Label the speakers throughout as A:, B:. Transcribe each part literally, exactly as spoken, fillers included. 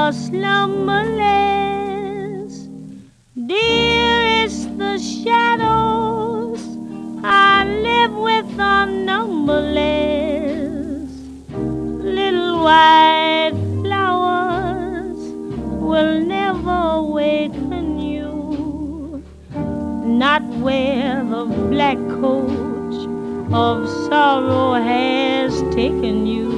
A: are slumberless. Dearest, the shadows I live with are numberless. Little white flowers will never awaken you, not where the black coach of sorrow has taken you.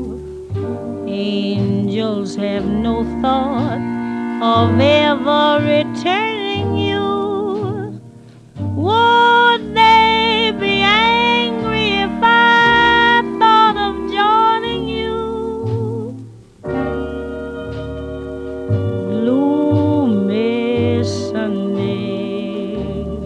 A: Angels have no thought of ever returning you. Would they be angry if I thought of joining you? Gloomy Sunday,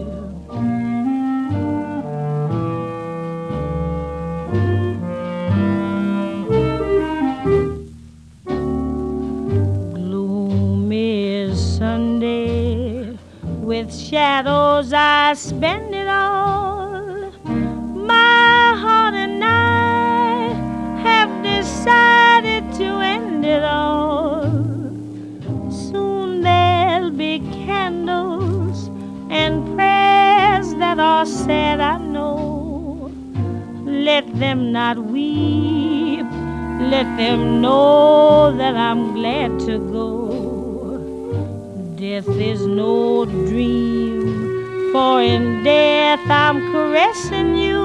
A: gloomy Sunday, with shadows I spend it all. My heart and I have decided to end it all. Soon there'll be candles and prayers that are said, I know. Let them not weep, let them know that I'm glad to go. Death is no dream, for in death I'm caressing you.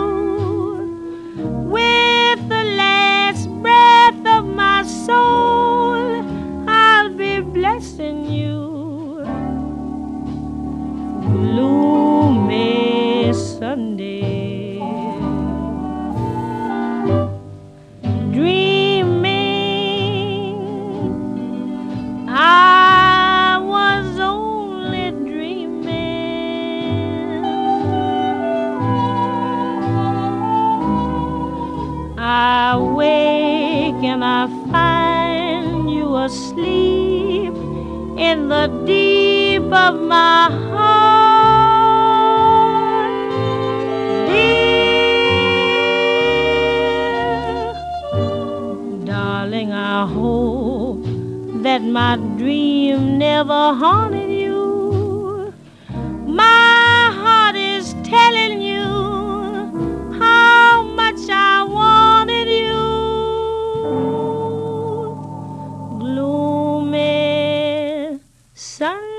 A: With the last breath of my soul, I'll be blessing you. Gloomy Sunday, dreaming I was only dreaming. I wake and I find you asleep in the deep of my heart. Dear darling, I hope that my dream never haunted you. My heart is telling you how much I wanted you. Gloomy Sunday.